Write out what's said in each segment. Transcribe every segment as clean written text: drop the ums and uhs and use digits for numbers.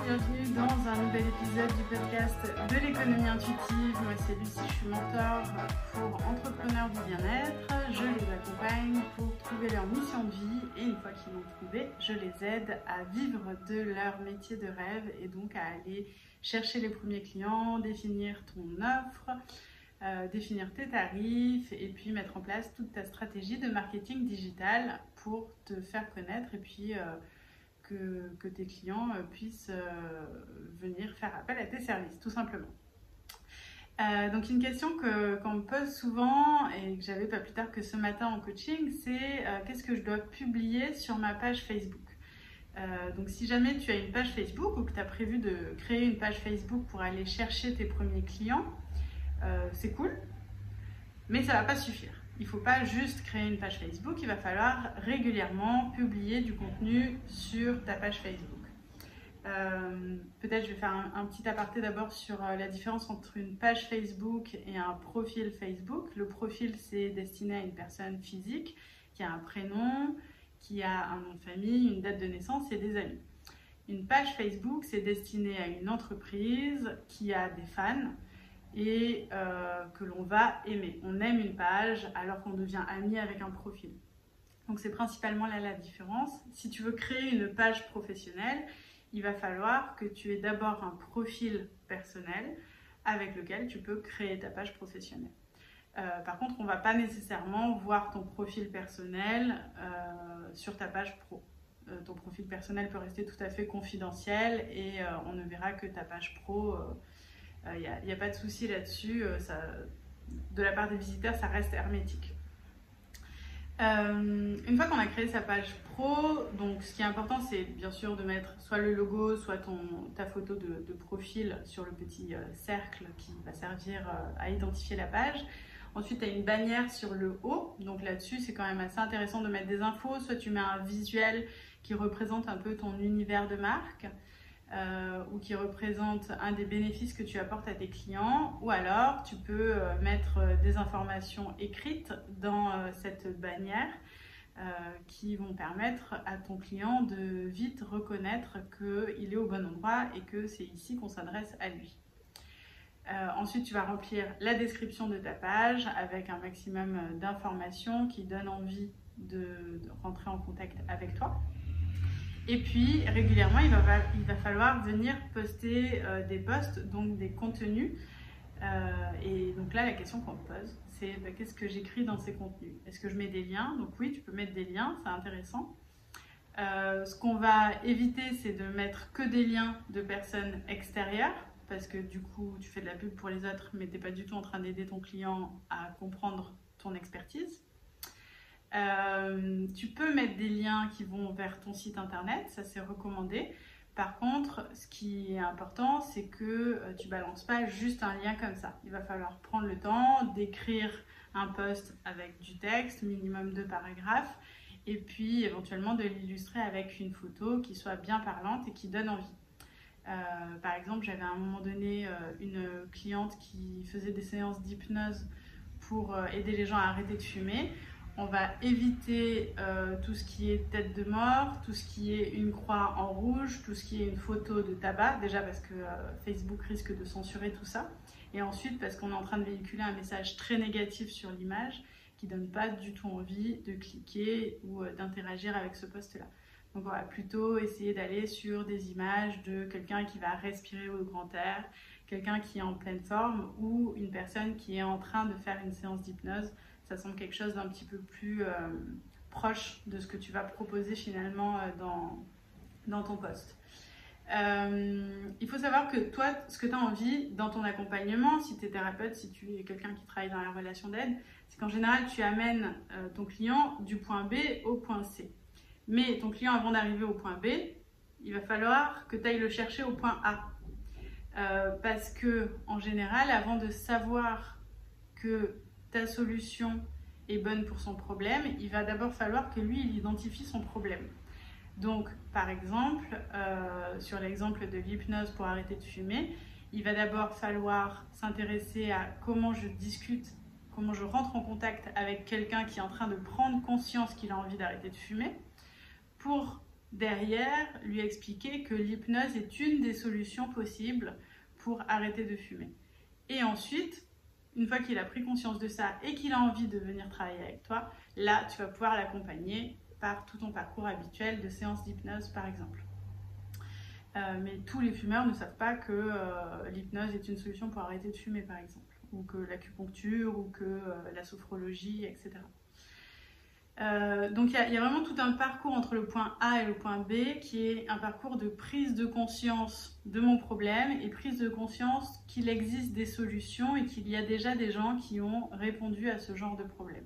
bienvenue dans un nouvel épisode du podcast de l'économie intuitive. Moi c'est Lucie, je suis mentor pour entrepreneurs du bien-être. Je les accompagne pour trouver leur mission de vie et une fois qu'ils l'ont trouvée, je les aide à vivre de leur métier de rêve et donc à aller chercher les premiers clients, définir ton offre, définir tes tarifs et puis mettre en place toute ta stratégie de marketing digital pour te faire connaître et puis que tes clients puissent venir faire appel à tes services, tout simplement. Donc une question qu'on me pose souvent et que j'avais pas plus tard que ce matin en coaching, c'est qu'est-ce que je dois publier sur ma page Facebook. Donc si jamais tu as une page Facebook ou que tu as prévu de créer une page Facebook pour aller chercher tes premiers clients, c'est cool, mais ça ne va pas suffire. Il ne faut pas juste créer une page Facebook, il va falloir régulièrement publier du contenu sur ta page Facebook. Peut-être je vais faire un petit aparté d'abord sur la différence entre une page Facebook et un profil Facebook. Le profil, c'est destiné à une personne physique qui a un prénom, qui a un nom de famille, une date de naissance et des amis. Une page Facebook, c'est destiné à une entreprise qui a des fans et que l'on va aimer. On aime une page alors qu'on devient ami avec un profil. Donc c'est principalement là la différence. Si tu veux créer une page professionnelle, il va falloir que tu aies d'abord un profil personnel avec lequel tu peux créer ta page professionnelle. Par contre, on ne va pas nécessairement voir ton profil personnel sur ta page pro. Ton profil personnel peut rester tout à fait confidentiel et on ne verra que ta page pro. Il n'y a pas de souci là-dessus, de la part des visiteurs, ça reste hermétique. Une fois qu'on a créé sa page pro, donc ce qui est important, c'est bien sûr de mettre soit le logo, soit ta photo de profil sur le petit cercle qui va servir à identifier la page. Ensuite, tu as une bannière sur le haut, donc là-dessus, c'est quand même assez intéressant de mettre des infos. Soit tu mets un visuel qui représente un peu ton univers de marque, ou qui représente un des bénéfices que tu apportes à tes clients, ou alors tu peux mettre des informations écrites dans cette bannière qui vont permettre à ton client de vite reconnaître qu'il est au bon endroit et que c'est ici qu'on s'adresse à lui. Ensuite, tu vas remplir la description de ta page avec un maximum d'informations qui donnent envie de rentrer en contact avec toi. Et puis, régulièrement, il va falloir venir poster des posts, donc des contenus. Et donc là, la question qu'on te pose, c'est qu'est-ce que j'écris dans ces contenus? Est-ce que je mets des liens? Donc oui, tu peux mettre des liens, c'est intéressant. Ce qu'on va éviter, c'est de mettre que des liens de personnes extérieures, parce que du coup, tu fais de la pub pour les autres, mais tu n'es pas du tout en train d'aider ton client à comprendre ton expertise. Tu peux mettre des liens qui vont vers ton site internet, ça c'est recommandé. Par contre, ce qui est important, c'est que tu balances pas juste un lien comme ça. Il va falloir prendre le temps d'écrire un post avec du texte, minimum 2 paragraphes, et puis éventuellement de l'illustrer avec une photo qui soit bien parlante et qui donne envie. Par exemple, j'avais à un moment donné une cliente qui faisait des séances d'hypnose pour aider les gens à arrêter de fumer. On va éviter tout ce qui est tête de mort, tout ce qui est une croix en rouge, tout ce qui est une photo de tabac, déjà parce que Facebook risque de censurer tout ça, et ensuite parce qu'on est en train de véhiculer un message très négatif sur l'image qui ne donne pas du tout envie de cliquer ou d'interagir avec ce post-là. Donc on va plutôt essayer d'aller sur des images de quelqu'un qui va respirer au grand air, quelqu'un qui est en pleine forme ou une personne qui est en train de faire une séance d'hypnose. Ça semble quelque chose d'un petit peu plus proche de ce que tu vas proposer finalement dans ton post. Il faut savoir que toi, ce que tu as envie dans ton accompagnement, si tu es thérapeute, si tu es quelqu'un qui travaille dans la relation d'aide, c'est qu'en général, tu amènes ton client du point B au point C. Mais ton client, avant d'arriver au point B, il va falloir que tu ailles le chercher au point A. Parce que, en général, avant de savoir que ta solution est bonne pour son problème, il va d'abord falloir que lui, il identifie son problème. Donc, par exemple, sur l'exemple de l'hypnose pour arrêter de fumer, il va d'abord falloir s'intéresser à comment je discute, comment je rentre en contact avec quelqu'un qui est en train de prendre conscience qu'il a envie d'arrêter de fumer, pour derrière lui expliquer que l'hypnose est une des solutions possibles pour arrêter de fumer. Et ensuite, une fois qu'il a pris conscience de ça et qu'il a envie de venir travailler avec toi, là, tu vas pouvoir l'accompagner par tout ton parcours habituel de séance d'hypnose, par exemple. Mais tous les fumeurs ne savent pas que l'hypnose est une solution pour arrêter de fumer, par exemple, ou que l'acupuncture, ou que la sophrologie, etc. Donc il y a vraiment tout un parcours entre le point A et le point B qui est un parcours de prise de conscience de mon problème et prise de conscience qu'il existe des solutions et qu'il y a déjà des gens qui ont répondu à ce genre de problème.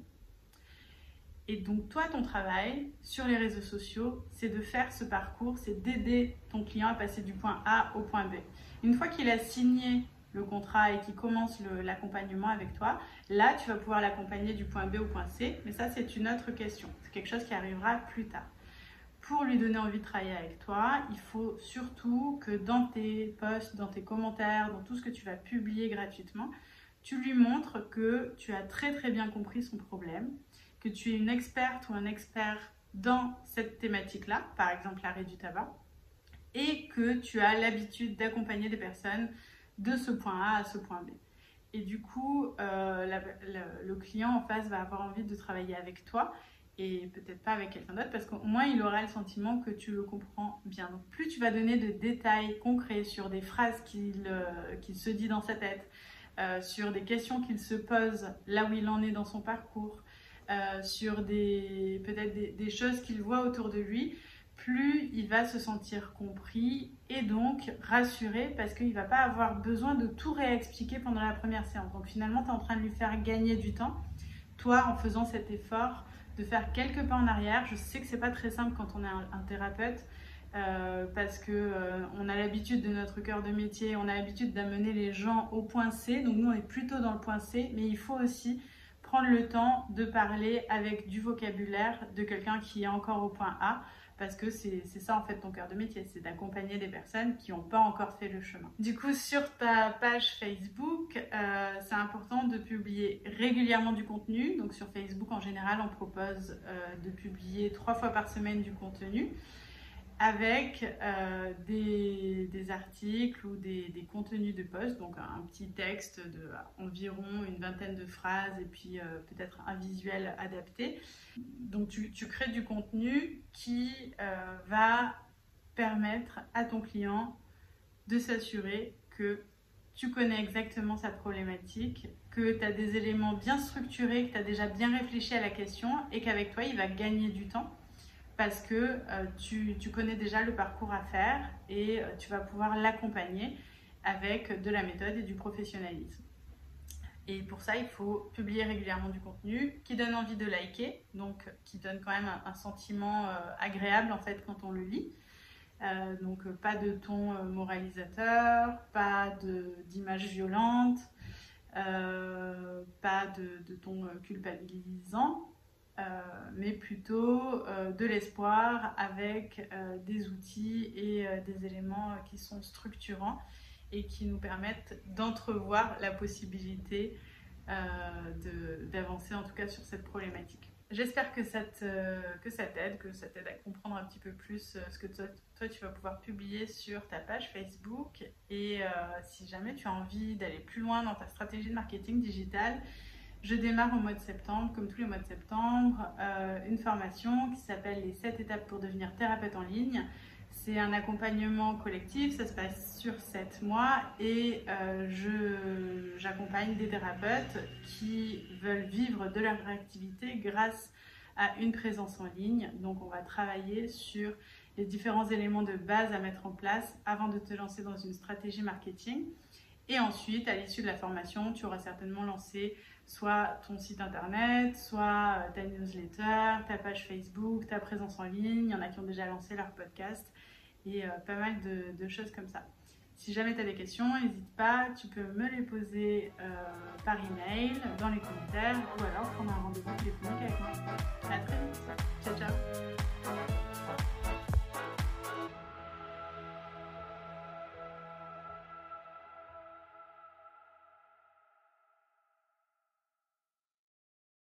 Et donc toi, ton travail sur les réseaux sociaux, c'est de faire ce parcours, c'est d'aider ton client à passer du point A au point B. Une fois qu'il a signé le contrat et qu'il commence l'accompagnement avec toi, là tu vas pouvoir l'accompagner du point B au point C, mais ça c'est une autre question, c'est quelque chose qui arrivera plus tard. Pour lui donner envie de travailler avec toi, il faut surtout que dans tes posts, dans tes commentaires, dans tout ce que tu vas publier gratuitement, tu lui montres que tu as très très bien compris son problème, que tu es une experte ou un expert dans cette thématique-là, par exemple l'arrêt du tabac, et que tu as l'habitude d'accompagner des personnes de ce point A à ce point B. Et du coup, le client en face va avoir envie de travailler avec toi et peut-être pas avec quelqu'un d'autre parce qu'au moins il aura le sentiment que tu le comprends bien. Donc plus tu vas donner de détails concrets sur des phrases qu'il se dit dans sa tête, sur des questions qu'il se pose là où il en est dans son parcours, sur peut-être des choses qu'il voit autour de lui, plus il va se sentir compris et donc rassuré parce qu'il ne va pas avoir besoin de tout réexpliquer pendant la première séance. Donc finalement, tu es en train de lui faire gagner du temps, toi, en faisant cet effort de faire quelques pas en arrière. Je sais que ce n'est pas très simple quand on est un thérapeute parce qu'on a l'habitude de notre cœur de métier, on a l'habitude d'amener les gens au point C. Donc nous, on est plutôt dans le point C, mais il faut aussi prendre le temps de parler avec du vocabulaire de quelqu'un qui est encore au point A. Parce que c'est ça en fait ton cœur de métier, c'est d'accompagner des personnes qui n'ont pas encore fait le chemin. Du coup, sur ta page Facebook, c'est important de publier régulièrement du contenu. Donc sur Facebook, en général, on propose de publier 3 fois par semaine du contenu avec des articles ou des contenus de posts, donc un petit texte de environ une vingtaine de phrases et puis peut-être un visuel adapté. Donc tu crées du contenu qui va permettre à ton client de s'assurer que tu connais exactement sa problématique, que tu as des éléments bien structurés, que tu as déjà bien réfléchi à la question et qu'avec toi, il va gagner du temps. Parce que tu connais déjà le parcours à faire et tu vas pouvoir l'accompagner avec de la méthode et du professionnalisme. Et pour ça, il faut publier régulièrement du contenu qui donne envie de liker, donc qui donne quand même un sentiment agréable en fait quand on le lit. Donc pas de ton moralisateur, pas d'images violentes, pas de ton culpabilisant. Mais plutôt de l'espoir avec des outils et des éléments qui sont structurants et qui nous permettent d'entrevoir la possibilité d'avancer en tout cas sur cette problématique. J'espère que ça t'aide, que ça t'aide à comprendre un petit peu plus ce que toi tu vas pouvoir publier sur ta page Facebook et si jamais tu as envie d'aller plus loin dans ta stratégie de marketing digital, je démarre au mois de septembre, comme tous les mois de septembre, une formation qui s'appelle les 7 étapes pour devenir thérapeute en ligne. C'est un accompagnement collectif, ça se passe sur 7 mois et j'accompagne des thérapeutes qui veulent vivre de leur activité grâce à une présence en ligne. Donc on va travailler sur les différents éléments de base à mettre en place avant de te lancer dans une stratégie marketing. Et ensuite, à l'issue de la formation, tu auras certainement lancé soit ton site internet, soit ta newsletter, ta page Facebook, ta présence en ligne. Il y en a qui ont déjà lancé leur podcast et pas mal de choses comme ça. Si jamais tu as des questions, n'hésite pas, tu peux me les poser par email, dans les commentaires ou alors prendre un rendez-vous téléphonique avec moi. À très vite. Ciao, ciao.